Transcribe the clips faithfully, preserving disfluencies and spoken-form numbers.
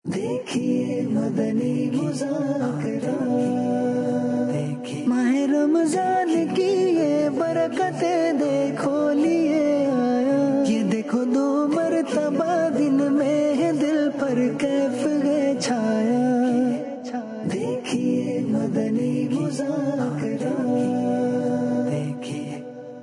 دیکھیے مدنی مذاکرہ، دیکھیے ماہ رمضان کی یہ برکتیں دیکھو لیے آیا، یہ دیکھو دو مرتبہ دن میں ہے دل پر کیف ہے چھایا، دیکھیے مدنی مذاکرہ، دیکھیے۔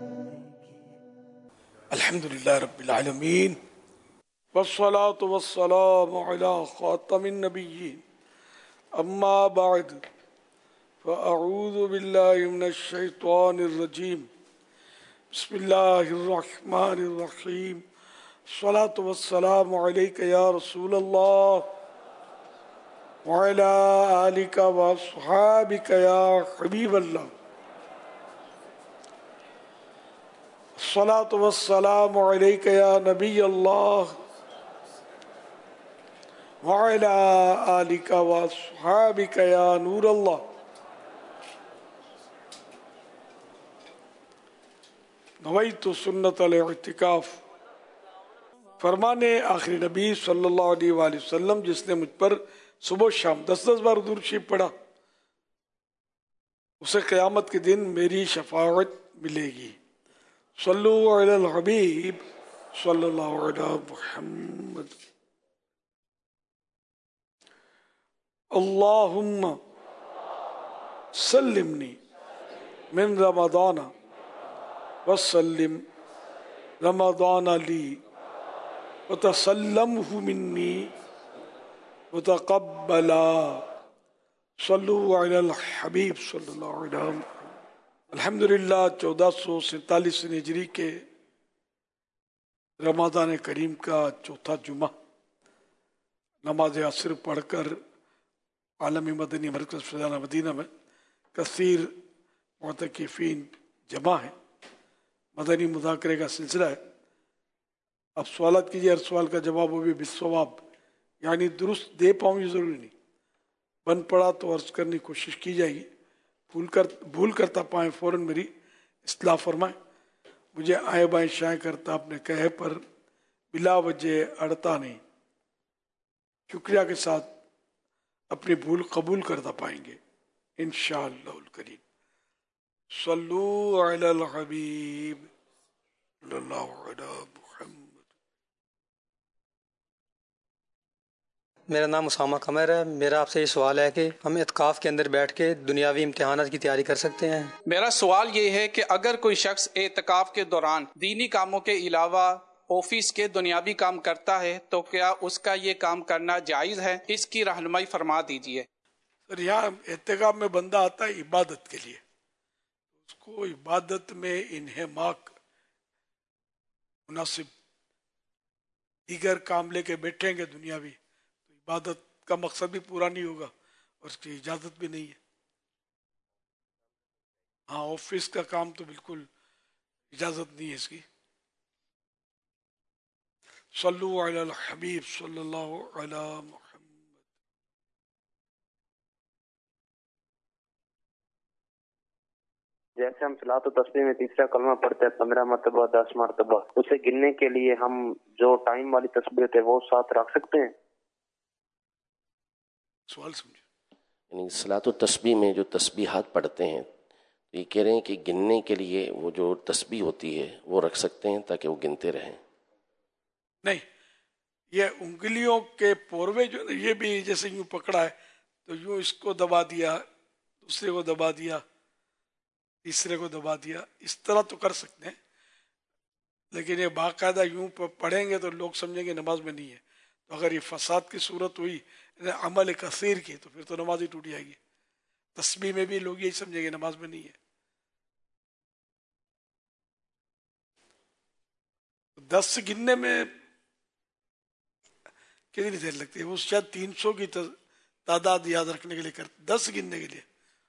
الحمدللہ رب العالمین والصلاة والسلام على خاتم النبیین، اما بعد فاعوذ باللہ من الشیطان الرجیم، بسم اللہ الرحمن الرحیم، الصلاة والسلام علیک یا رسول اللہ وعلی آلک واصحابک یا حبیب اللہ، الصلاة والسلام علیک یا نبی اللہ وعلى آلك وأصحابك يا نور اللہ۔ نویت سنت الاعتکاف۔ فرمانے آخری نبی صلی اللہ علیہ وآلہ وسلم، جس نے مجھ پر صبح و شام دس دس بار درود شریف پڑھا، اسے قیامت کے دن میری شفاعت ملے گی۔ صلو علی الحبیب صلی اللہ علیہ محمد۔ اللہم سلمنی من رمضان وسلم رمضان لی وتسلمہ منی وتقبلا۔ صلو علی الحبیب صلی اللہ علیہ وسلم۔ الحمدللہ چودہ سو سینتالیس ہجری کے رمضان کریم کا چوتھا جمعہ، نماز عصر پڑھ کر عالمی مدنی مرکز فیضان مدینہ میں کثیر معتکفین جمع ہیں۔ مدنی مذاکرے کا سلسلہ ہے۔ اب سوالات کیجیے، ہر سوال کا جواب وہ بھی بالصواب، یعنی درست دے پاؤں یہ ضروری نہیں، بن پڑا تو عرض کرنے کی کوشش کی جائے گی، بھول کر بھول کرتا پائیں فوراً میری اصلاح فرمائیں۔ مجھے آئے بائیں شائیں کرتا اپنے کہے پر بلا وجہ اڑتا نہیں، شکریہ کے ساتھ اپنی بھول قبول کرتا پائیں گے انشاءاللہ الکریم۔ صلو علی الحبیب صلی اللہ علی محمد۔ میرا نام اسامہ قمر ہے۔ میرا آپ سے یہ سوال ہے کہ ہم اعتکاف کے اندر بیٹھ کے دنیاوی امتحانات کی تیاری کر سکتے ہیں؟ میرا سوال یہ ہے کہ اگر کوئی شخص اعتکاف کے دوران دینی کاموں کے علاوہ آفس کے دنیاوی کام کرتا ہے تو کیا اس کا یہ کام کرنا جائز ہے؟ اس کی رہنمائی فرما دیجیے۔ سر، یہاں اعتکاف میں بندہ آتا ہے عبادت کے لیے، اس کو عبادت میں انہماک مناسب دیگر کام لے کے بیٹھیں گے دنیاوی، تو عبادت کا مقصد بھی پورا نہیں ہوگا اور اس کی اجازت بھی نہیں ہے۔ ہاں، آفس کا کام تو بالکل اجازت نہیں ہے اس کی۔ صلو علی الحبیب صلی اللہ علی محمد۔ جیسے ہم صلاۃ و تسبیح میں تیسرا کلمہ پڑھتے ہیں پندرہ مرتبہ دس مرتبہ، اسے گننے کے لیے ہم جو ٹائم والی تسبیح ہے وہ ساتھ رکھ سکتے ہیں؟ سوال سمجھے؟ یعنی صلاۃ و تسبیح میں جو تسبیحات پڑھتے ہیں، یہ کہہ رہے ہیں کہ گننے کے لیے وہ جو تسبیح ہوتی ہے وہ رکھ سکتے ہیں تاکہ وہ گنتے رہیں؟ نہیں، یہ انگلیوں کے پوروے جو یہ بھی جیسے یوں پکڑا ہے تو یوں اس کو دبا دیا، دوسرے کو دبا دیا، تیسرے کو دبا دیا، اس طرح تو کر سکتے ہیں، لیکن یہ باقاعدہ یوں پڑھیں گے تو لوگ سمجھیں گے نماز میں نہیں ہے، تو اگر یہ فساد کی صورت ہوئی عمل کثیر کی تو پھر تو نماز ہی ٹوٹ جائے گی۔ تسبیح میں بھی لوگ یہی سمجھیں گے نماز میں نہیں ہے۔ دس گننے میں کتنی دیر لگتی ہے؟ وہ شاید تین سو کی تعداد یاد رکھنے کے لیے کرتے، دس گننے کے لیے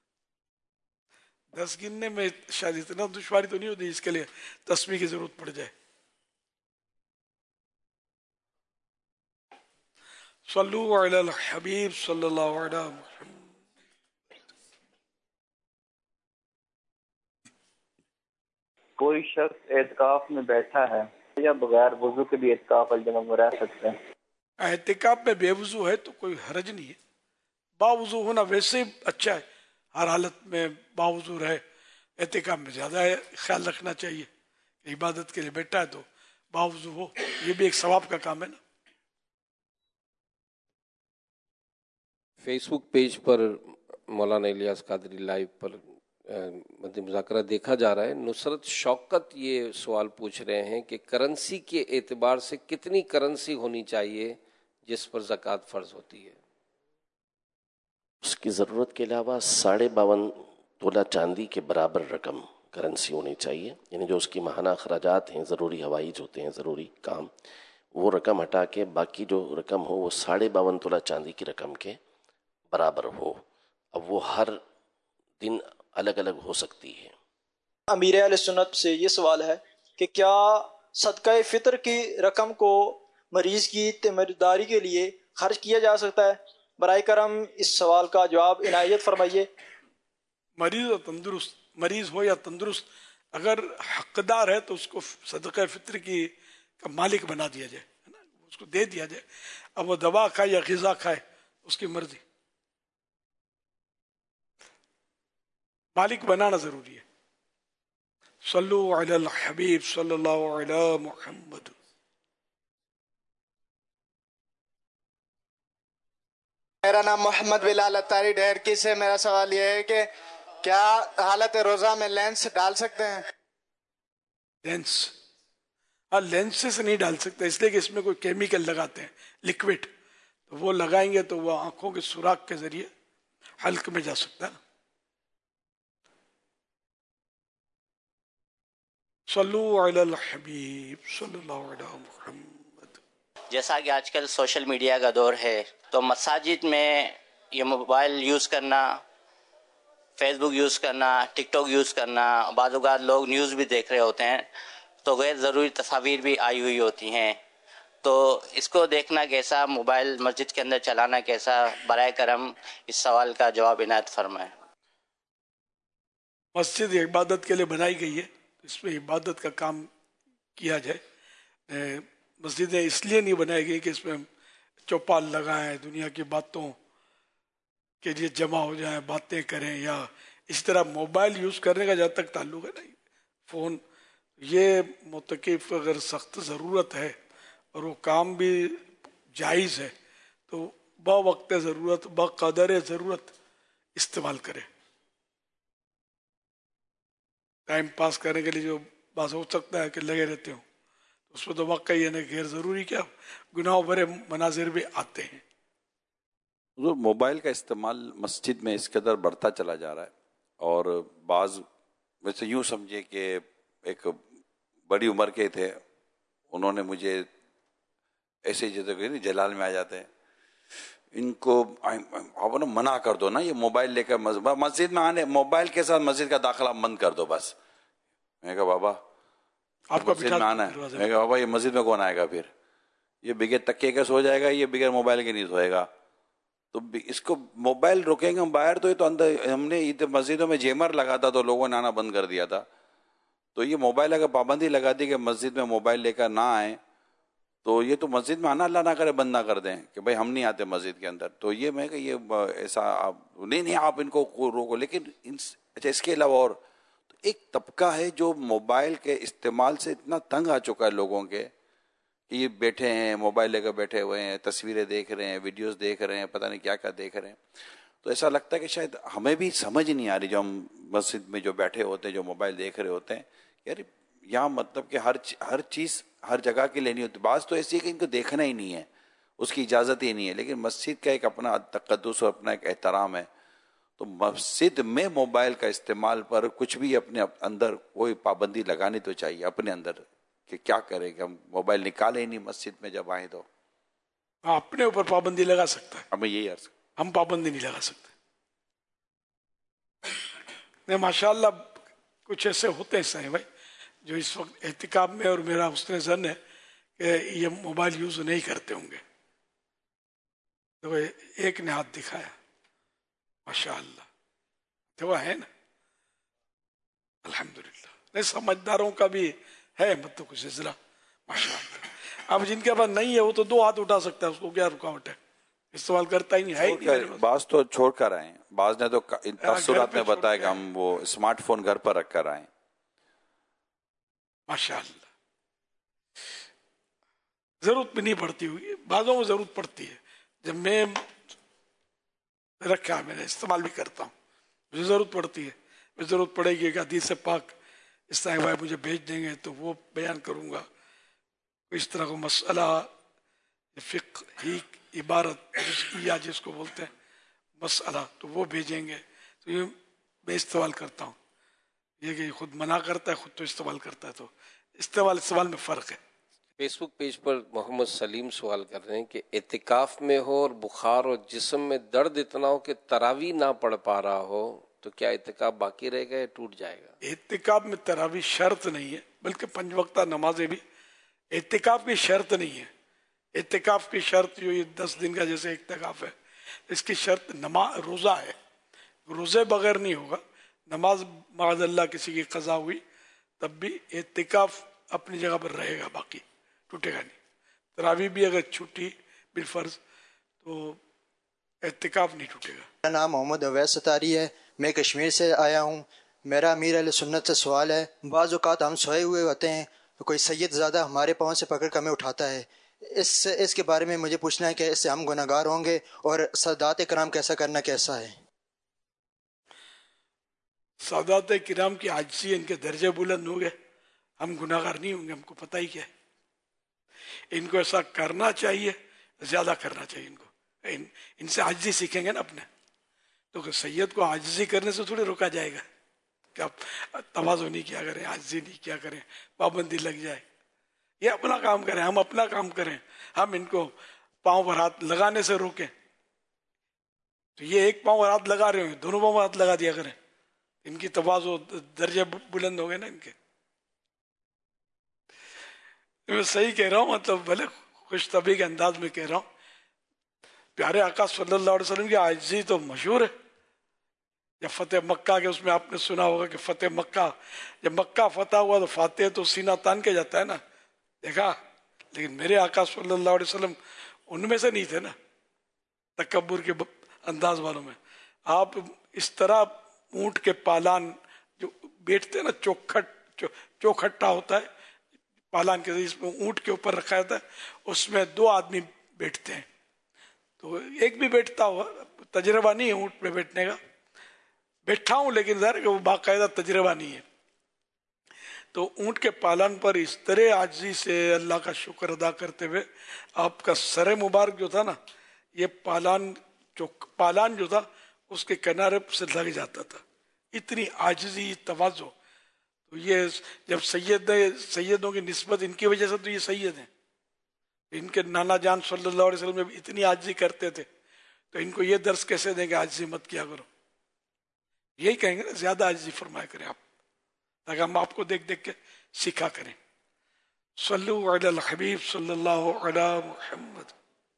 دس گننے میں شاید اتنا دشواری تو نہیں ہوتی اس کے لیے تسبیح کی ضرورت پڑ جائے۔ صلو علی الحبیب صلی اللہ علیہ وسلم۔ کوئی شخص اعتکاف میں بیٹھا ہے یا بغیر وضو کے بھی اعتکاف والی جگہ میں رہ سکتا ہے؟ اعتکاف میں بے وضو ہے تو کوئی حرج نہیں ہے، باوضو ہونا ویسے ہی اچھا ہے، ہر حالت میں باوضو رہے. اعتکاف میں زیادہ ہے، خیال رکھنا چاہیے کہ عبادت کے لیے بیٹھا ہے تو باوضو ہو، یہ بھی ایک ثواب کا کام ہے نا. فیس بک پیج پر مولانا الیاس قادری لائیو پر مدنی مذاکرہ دیکھا جا رہا ہے. نصرت شوکت یہ سوال پوچھ رہے ہیں کہ کرنسی کے اعتبار سے کتنی کرنسی ہونی چاہیے جس پر زکوٰۃ فرض ہوتی ہے؟ اس کی ضرورت کے علاوہ ساڑھے باون تولہ چاندی کے برابر رقم کرنسی ہونی چاہیے، یعنی جو اس کی ماہانہ اخراجات ہیں، ضروری ہوائی جو ہوتے ہیں، ضروری کام، وہ رقم ہٹا کے باقی جو رقم ہو وہ ساڑھے باون تولہ چاندی کی رقم کے برابر ہو. اب وہ ہر دن الگ الگ ہو سکتی ہے. امیر اہل سنت سے یہ سوال ہے کہ کیا صدقہ فطر کی رقم کو مریض کی تیمارداری کے لیے خرچ کیا جا سکتا ہے؟ برائے کرم اس سوال کا جواب عنایت فرمائیے. مریض اور تندرست، مریض ہو یا تندرست، اگر حقدار ہے تو اس کو صدقہ فطر کی کا مالک بنا دیا جائے، ہے نا، اس کو دے دیا جائے. اب وہ دوا کھائے یا غذا کھائے اس کی مرضی، مالک بنانا ضروری ہے. صلو علی الحبیب صلی اللہ علی محمد. میرا نام محمد بلال اتاری ڈیرکی سے. میرا سوال یہ ہے کہ کیا حالت روزہ میں لینس ڈال سکتے ہیں؟ لینس، ہاں لینس سے نہیں ڈال سکتے، اس لیے کہ اس میں کوئی کیمیکل لگاتے ہیں لکوڈ، تو وہ لگائیں گے تو وہ آنکھوں کے سوراخ کے ذریعے حلق میں جا سکتا ہے. صلو علی الحبیب صلی اللہ علی محمد. جیسا کہ آج کل سوشل میڈیا کا دور ہے تو مساجد میں یہ موبائل یوز کرنا، فیس بک یوز کرنا، ٹک ٹاک یوز کرنا، بعض اوقات لوگ نیوز بھی دیکھ رہے ہوتے ہیں تو غیر ضروری تصاویر بھی آئی ہوئی ہوتی ہیں، تو اس کو دیکھنا کیسا، موبائل مسجد کے اندر چلانا کیسا؟ برائے کرم اس سوال کا جواب عنایت فرمائیں. مسجد عبادت کے لیے بنائی گئی ہے، اس میں عبادت کا کام کیا جائے. مسجدیں اس لیے نہیں بنائی گئی کہ اس میں چوپال لگائیں، دنیا کی باتوں کے لیے جمع ہو جائیں، باتیں کریں، یا اس طرح موبائل یوز کرنے کا جہاں تک تعلق ہے نا فون، یہ متکف اگر سخت ضرورت ہے اور وہ کام بھی جائز ہے تو با وقت ضرورت، با قدر ضرورت استعمال کرے. ٹائم پاس کرنے کے لیے جو بعض ہو سکتا ہے کہ لگے رہتے ہوں، اس میں تو واقعی ہے غیر ضروری کیا گناہ بھرے مناظر بھی آتے ہیں. موبائل کا استعمال مسجد میں اس قدر بڑھتا چلا جا رہا ہے، اور بعض ویسے یوں سمجھے کہ ایک بڑی عمر کے تھے، انہوں نے مجھے ایسے جیسے کہ جلال میں آ جاتے ہیں، ان کو آپ نا منع کر دو نا یہ موبائل لے کر مسجد میں آنے، موبائل کے ساتھ مسجد کا داخلہ بند کر دو بس. میں کہا بابا آپ کو مسجد میں آنا ہے؟ میں کہا بابا یہ مسجد میں کون آئے گا پھر، یہ بغیر تکیے کا سو جائے گا، یہ بغیر موبائل کے نہیں سوئے گا. تو اس کو موبائل روکیں گے ہم باہر، تو یہ تو اندر ہم نے مسجدوں میں جیمر لگا تھا تو لوگوں نے آنا بند کر دیا تھا. تو یہ موبائل اگر پابندی لگا دی کہ مسجد میں موبائل لے کر نہ آئیں، تو یہ تو مسجد میں آنا اللہ نہ کرے بند نہ کر دیں کہ بھائی ہم نہیں آتے مسجد کے اندر. تو یہ میں کہ یہ ایسا آپ نہیں نہیں آپ ان کو روکو. لیکن اچھا اس کے علاوہ اور ایک طبقہ ہے جو موبائل کے استعمال سے اتنا تنگ آ چکا ہے لوگوں کے کہ یہ بیٹھے ہیں موبائل لے کر بیٹھے ہوئے ہیں، تصویریں دیکھ رہے ہیں، ویڈیوز دیکھ رہے ہیں، پتہ نہیں کیا کیا دیکھ رہے ہیں. تو ایسا لگتا ہے کہ شاید ہمیں بھی سمجھ نہیں آ رہی جو ہم مسجد میں جو بیٹھے ہوتے ہیں، جو موبائل دیکھ رہے ہوتے ہیں، یار یہاں مطلب کہ ہر ہر چیز ہر جگہ کی لینی ہوتی. بعض تو ایسی ہے کہ ان کو دیکھنا ہی نہیں ہے، اس کی اجازت ہی نہیں ہے. لیکن مسجد کا ایک اپنا تقدس اور اپنا ایک احترام ہے. تو مسجد میں موبائل کا استعمال پر کچھ بھی اپنے اندر کوئی پابندی لگانی تو چاہیے اپنے اندر، کہ کیا کریں کہ ہم موبائل نکالیں ہی نہیں مسجد میں جب آئیں. تو اپنے اوپر پابندی لگا سکتا ہے، ہمیں یہی عرض، ہم پابندی نہیں لگا سکتے. نہیں ماشاءاللہ کچھ ایسے ہوتے ہیں صحیح بھائی جو اس وقت احتکاب میں، اور میرا حسن ظن ہے کہ یہ موبائل یوز نہیں کرتے ہوں گے. تو ایک نے ہاتھ دکھایا ماشاءاللہ، تو وہ ہے نا الحمدللہ. نہیں سمجھداروں کا بھی ہے مطلب کچھ سلسلہ ماشاءاللہ. اب جن کے پاس نہیں ہے وہ تو دو ہاتھ اٹھا سکتا ہے, اس کو کیا رکاوٹ ہے, استعمال کرتا ہی نہیں ہے ہی نہیں. بعض تو چھوڑ کر آئے ہیں, بعض نے تو تاثرات میں بتایا کہ ہم وہ اسمارٹ فون گھر پر رکھ کر آئے. ماشاء اللہ, ضرورت بھی نہیں پڑتی ہوگی, بعضوں کو ضرورت پڑتی ہے. جب میں رکھا میں نے استعمال بھی کرتا ہوں, مجھے ضرورت پڑتی ہے, مجھے ضرورت پڑے گی کہ حدیث پاک اس طرح بھائی مجھے بھیج دیں گے تو وہ بیان کروں گا. اس طرح کو مسئلہ فقہی عبارت یا جس کو بولتے ہیں مسئلہ, تو وہ بھیجیں گے, تو یہ میں استعمال کرتا ہوں. یہ کہ خود منع کرتا ہے, خود تو استعمال کرتا ہے, تو استعمال استعمال میں فرق ہے. فیس بک پیج پر محمد سلیم سوال کر رہے ہیں کہ اعتکاف میں ہو اور بخار اور جسم میں درد اتنا ہو کہ تراویح نہ پڑھ پا رہا ہو تو کیا اعتکاف باقی رہے گا یا ٹوٹ جائے گا؟ اعتکاف میں تراویح شرط نہیں ہے, بلکہ پنج وقتہ نمازیں بھی اعتکاف کی شرط نہیں ہے. اعتکاف کی شرط جو یہ دس دن کا جیسے اعتکاف ہے, اس کی شرط نماز روزہ ہے. روزے بغیر نہیں ہوگا. نماز معاذ اللہ کسی کی قضا ہوئی تب بھی اعتکاف اپنی جگہ پر رہے گا, باقی ٹوٹے گا نہیں. تراویح بھی اگر چھٹی بالفرض تو اعتکاف نہیں ٹوٹے گا. میرا نام محمد اویس ستاری ہے, میں کشمیر سے آیا ہوں. میرا امیر اہل سنت سے سوال ہے, بعض اوقات ہم سوئے ہوئے ہوتے ہیں تو کوئی سید زادہ ہمارے پاؤں سے پکڑ کر ہمیں اٹھاتا ہے. اس اس کے بارے میں مجھے پوچھنا ہے کہ اس سے ہم گناہ گار ہوں گے, اور سادات کرام کیسا کرنا کیسا ہے؟ سادات کرام کی عاجزی, ان کے درجے بلند ہو گئے, ہم گناہ گار نہیں ہوں گے, ہم کو پتہ ہی کیا ہے. ان کو ایسا کرنا چاہیے, زیادہ کرنا چاہیے ان کو. ان, ان سے عاجزی سیکھیں گے نا اپنے, تو کہ سید کو عاجزی کرنے سے تھوڑی روکا جائے گا کہ آپ تواضع نہیں کیا کریں, عاجزی نہیں کیا کریں, پابندی لگ جائے. یہ اپنا کام کریں, ہم اپنا کام کریں, ہم ان کو پاؤں پر ہاتھ لگانے سے روکیں. تو یہ ایک پاؤں پر ہاتھ لگا رہے ہیں, دونوں پاؤں پر ہاتھ لگا دیا کریں. ان کی تواضع درجے بلند ہو گئے نا ان کے. میں صحیح کہہ رہا ہوں, مطلب بھلے خوش طبعی کے انداز میں کہہ رہا ہوں. پیارے آقا صلی اللہ علیہ وسلم کی عاجزی تو مشہور ہے. یا فتح مکہ کے اس میں آپ نے سنا ہوگا کہ فتح مکہ, جب مکہ فتح ہوا تو فاتح تو سینہ تان کے جاتا ہے نا, دیکھا. لیکن میرے آقا صلی اللہ علیہ وسلم ان میں سے نہیں تھے نا, تکبر کے انداز والوں میں. آپ اس طرح اونٹ کے پالان جو بیٹھتے ہیں نا, چوکھٹ چوکھٹا ہوتا ہے پالان کے, اس میں اونٹ کے اوپر رکھا جاتا ہے, اس میں دو آدمی بیٹھتے ہیں. تو ایک بھی بیٹھتا ہوا, تجربہ نہیں ہے اونٹ میں بیٹھنے کا, بیٹھا ہوں لیکن ظاہر کہ وہ باقاعدہ تجربہ نہیں ہے. تو اونٹ کے پالن پر اس طرح عاجزی سے اللہ کا شکر ادا کرتے ہوئے آپ کا سر مبارک جو تھا نا, یہ پالان جو پالان جو تھا اس کے کنارے سے لگ جاتا تھا. اتنی عاجزی, تواضع. تو یہ جب سید سیدوں کی نسبت ان کی وجہ سے تو یہ سید ہیں. ان کے نانا جان صلی اللہ علیہ وسلم جب اتنی عاجزی کرتے تھے تو ان کو یہ درس کیسے دیں کہ عاجزی مت کیا کرو. یہی کہیں گے نا, زیادہ عاجزی فرمایا کریں آپ, تاکہ ہم آپ کو دیکھ دیکھ کے سیکھا کریں. صلو علی الحبیب صلی اللہ علی محمد.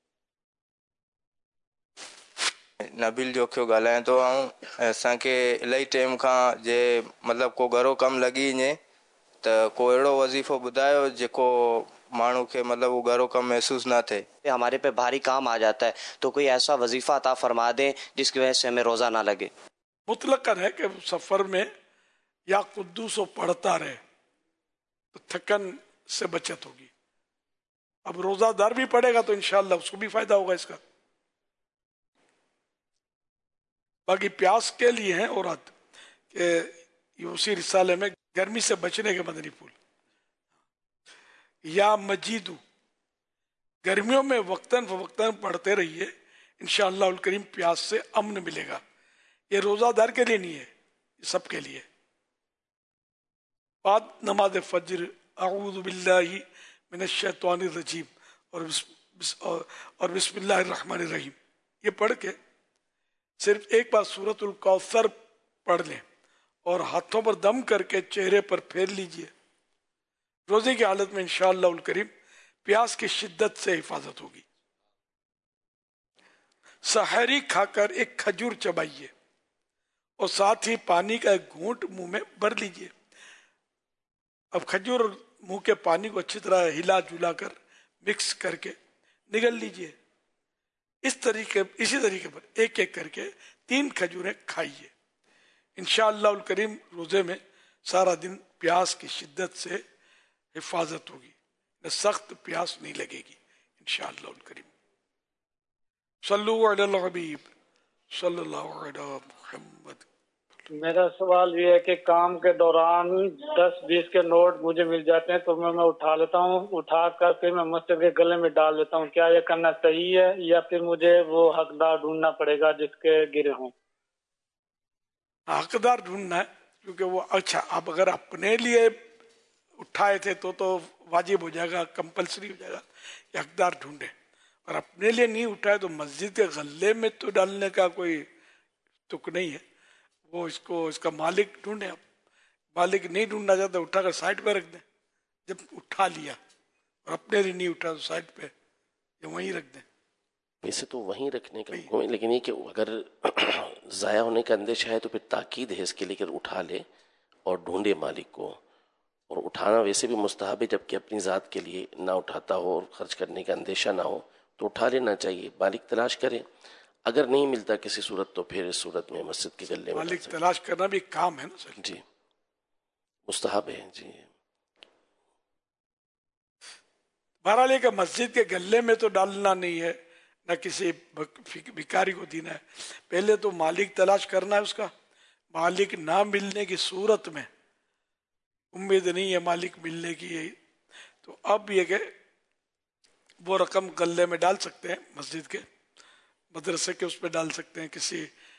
نبیل जो खे ॻाल्हायां थो ऐं असांखे इलाही टाइम खां जे मतिलबु को घरो कमु लॻी वञे त को अहिड़ो वज़ीफ़ो ॿुधायो जेको माण्हू खे मतिलबु वो घरो कमु महसूस ना थे. हमारे पे भारी काम आ जाता है तो कोई ऐसा वजीफा अता फरमा दें जिसकी वजह से हमें रोजा ना लगे. मुतलकन है कि सफर में या कुद्दूस पढ़ता रहे तो थकन से बचत होगी. अब रोजादार भी पढ़ेगा तो इंशाअल्लाह उसको भी फायदा होगा इसका. बाकी प्यास के लिए है औरत के उसी रिसाले में गर्मी से बचने के मदनी फूल या मजीदू, गर्मियों में वक्तन फवक्तन पढ़ते रहिए, इंशाअल्लाह उल करीम प्यास से अमन मिलेगा. ये रोजादार के लिए नहीं है, ये सबके लिए. बाद नमाज फज्र अऊज़ु बिल्लाहि मिनश शैतानिर रजीम और और बिस्मिल्लाहिर रहमानिर रहीम ये पढ़ के सिर्फ एक बार सूरतुल कौसर पढ़ लें और हाथों पर दम करके चेहरे पर फेर लीजिए. रोजे की हालत में इंशाअल्लाह उल करीम प्यास की शिद्दत से हिफाजत होगी. सहरी खाकर एक खजूर चबाइए और साथ ही पानी का एक घूंट मुंह में भर लीजिए. अब खजूर मुंह के पानी को अच्छी तरह हिला जुला कर मिक्स करके निगल लीजिए। इस तरीके इसी तरीके पर एक एक करके तीन खजूरें खाइए। इंशाअल्लाह करीम रोजे में सारा दिन प्यास की शिद्दत से हिफाजत होगी, सख्त प्यास नहीं लगेगी इंशाअल्लाह करीम। सल्लु अलल हबीब सल्लल्लाहु अलैहि मुहम्मद। मेरा सवाल ये है कि काम के दौरान दस बीस के नोट मुझे मिल जाते हैं तो मैं मैं उठा लेता हूँ, उठा कर फिर मैं मस्जिद के गले में डाल लेता हूँ। क्या ये करना सही है या फिर मुझे वो हकदार ढूंढना पड़ेगा जिसके गिरे हों? हकदार ढूंढना है, क्योंकि वो अच्छा आप अगर अपने लिए उठाए थे तो तो वाजिब हो जाएगा, कंपलसरी हो जाएगा कि हकदार ढूंढे। और अपने लिए नहीं उठाए तो मस्जिद के गले में तो डालने का कोई तुक नहीं है, वो इसको इसका मालिक ढूंढे। आप मालिक नहीं ढूंढना चाहते उठाकर साइड पे रख दें। जब उठा लिया और अपने लिए नहीं उठा तो साइड पे या वहीं रख दें। वैसे तो वहीं रखने का हुक्म है, लेकिन ये कि अगर ज़ाया होने का अंदेशा है तो फिर ताकीद है इसके लिए कि उठा ले और ढूंढे मालिक को। और उठाना वैसे भी मुस्तहब है, जबकि अपनी ज़ात के लिए ना उठाता हो और खर्च करने का अंदेशा ना हो तो उठा लेना चाहिए। मालिक तलाश करे, अगर नहीं मिलता किसी सूरत तो फिर इस सूरत में मस्जिद के गले में मालिक तलाश करना भी काम है ना सर जी, मुस्तहब है जी। बहरहाल का मस्जिद के गले में तो डालना नहीं है, न किसी भिखारी को देना है। पहले तो मालिक तलाश करना है उसका। मालिक ना मिलने की सूरत में, उम्मीद नहीं है मालिक मिलने की है, तो अब ये कि वो रकम गले में डाल सकते हैं, मस्जिद के मदरसे के उस पर डाल सकते हैं। किसी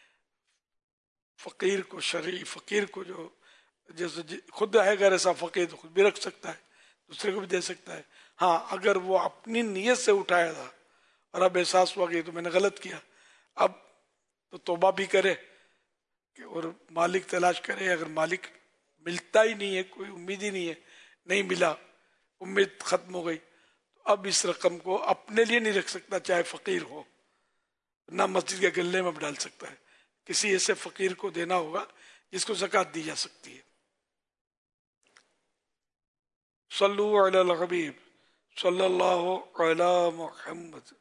फकीर को, शरई फकीर को, जो जैसे खुद है अगर ऐसा फकीर तो खुद भी रख सकता है, दूसरे को भी दे सकता है। हाँ, अगर वो अपनी नीयत से उठाया था और अब एहसास हुआ कि तो मैंने गलत किया, अब तो तौबा भी करे कि और मालिक तलाश करे। अगर मालिक मिलता ही नहीं है, कोई उम्मीद ही नहीं है, नहीं मिला, उम्मीद खत्म हो गई, तो अब इस रकम को अपने लिए नहीं रख सकता, चाहे फकीर हो, ना मस्जिद के गले में डाल सकता है। किसी ऐसे फकीर को देना होगा जिसको ज़कात दी जा सकती है। सल्लु अलल हबीब सल्लल्लाहु अलैहि मुहम्मद।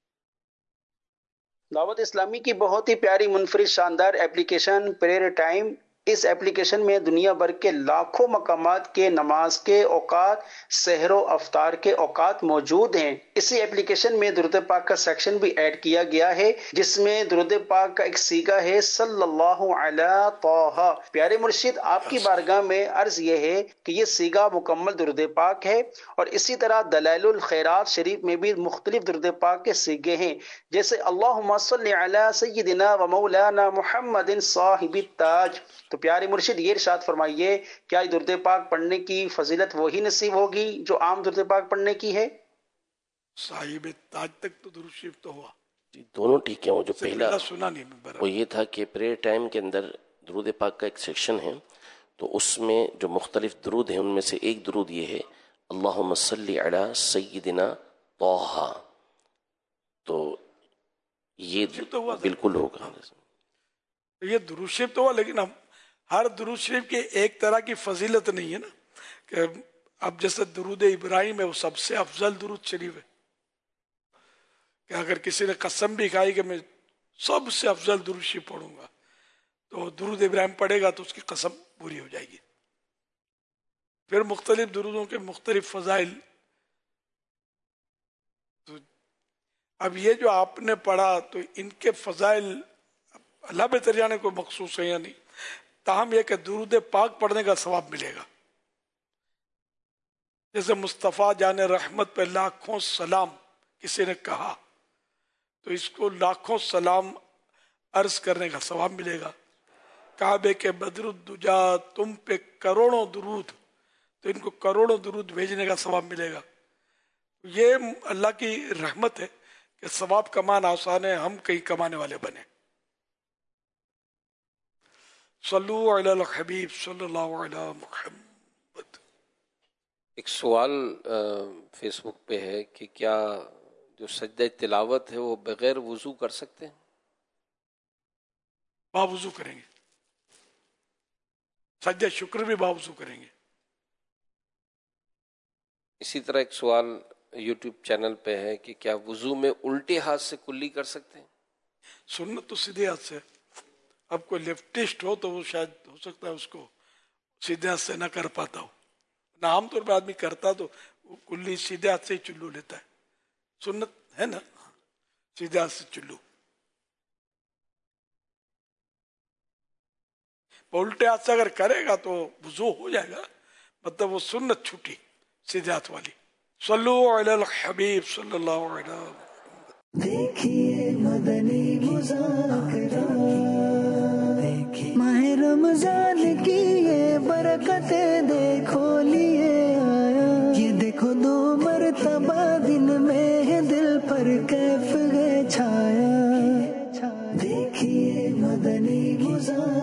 दावत इस्लामी की बहुत ही प्यारी मुनफरिद शानदार एप्लीकेशन प्रेयर टाइम। इस एप्लीकेशन में दुनिया भर के लाखों मकामात के नमाज के औकात, सहरो अफ्तार के औकात मौजूद हैं। इसी एप्लीकेशन में दुरूद पाक का सेक्शन भी ऐड किया गया है, जिसमें दुरूद पाक का एक सीगा है सल्लल्लाहु अलैहि तोहा। प्यारे मुर्शिद, आपकी बारगाह में अर्ज ये है कि ये सीगा मुकम्मल दुरूद पाक है। और इसी तरह दलाइलुल खैरात शरीफ में भी मुख्तलिफ दुरूद पाक के सीगे हैं, जैसे अल्लाहुम्मा सल्लि अला सय्यिदिना व मौलाना मुहम्मदिन साहिबित ताज। तो प्यारे मुर्शिद, ये इरशाद फरमाइए, क्या दुरूद पाक पढ़ने की फजीलत वही नसीब होगी जो आम दुरूद पाक पढ़ने की है? साहिब ताज तक तो दुरूद शरीफ तो हुआ जी, दोनों ठीक है। वो जो पहला सुना नहीं वो ये था कि प्रेयर टाइम के अंदर दुरूद पाक का एक सेक्शन है, तो उसमें जो मुख्तलिफ दुरूद हैं उनमें से एक दुरूद ये है अल्लाहुम्मा सल्लि अला सय्यिदिना तोहा। तो ये तो हुआ बिल्कुल होगा। ये दुरूद शरीफ तो हुआ, लेकिन हम हर दुरूद शरीफ की एक तरह की फजीलत नहीं है ना, कि अब जैसे दुरूद इब्राहिम है वो सबसे अफजल दुरूद शरीफ है, कि अगर किसी ने कसम भी खाई कि मैं सबसे अफजल दुरूद शरीफ पढ़ूंगा तो दुरूद इब्राहिम पढ़ेगा तो उसकी कसम पूरी हो जाएगी। फिर मुख्तलिफ दुरूदों के मुख्तलिफ फजाइल। तो अब ये जो आपने पढ़ा तो इनके फजाइल अल्लाह बेहतर जाने को मखसूस है या नहीं, ताहम यह कि दुरूद पाक पढ़ने का सवाब मिलेगा। जैसे मुस्तफ़ा जाने रहमत पे लाखों सलाम किसी ने कहा तो इसको लाखों सलाम अर्ज करने का सवाब मिलेगा। काबे के बदरुद्दुजा तुम पे करोड़ों दुरूद, तो इनको करोड़ों दुरूद भेजने का सवाब मिलेगा। ये अल्लाह की रहमत है कि सवाब कमाना आसान है, हम कहीं कमाने वाले बने। सल्लु अलल हबीब सल्लल्लाहु अलैहि मुहम्मद। एक सवाल फेसबुक पे है कि क्या जो सज्दा तिलावत है वो बगैर वुजू कर सकते हैं? बावुजू करेंगे। सज्दा शुक्र भी बावुजू करेंगे। इसी तरह एक सवाल यूट्यूब चैनल पे है कि क्या वुजू में उल्टे हाथ से कुल्ली कर सकते हैं? सुन्नत तो सीधे हाथ से। अब कोई लेफ्टिस्ट हो तो वो शायद हो सकता है उसको सीधे हाथ से ना कर पाता हो, ना आमतौर पर आदमी करता तो वो कुल्ली सीधे हाथ से ही चुल्लू लेता है। सुन्नत है ना सीधे हाथ से चुल्लू। उल्टे हाथ से अगर करेगा तो वुजू हो जाएगा, मतलब वो सुन्नत छूटी सीधे हाथ वाली। सल्लु अलल हबीब सल्लल्लाहु अलैहि वसल्लम। देखिए मदनी मुज़ाकरा, माह रमजान की ये बरकतें देखो लिए आया। ये देखो दो मरतबा दिन में है दिल पर कैफ है छाया। देखिए मदनी मुज़ाकरा।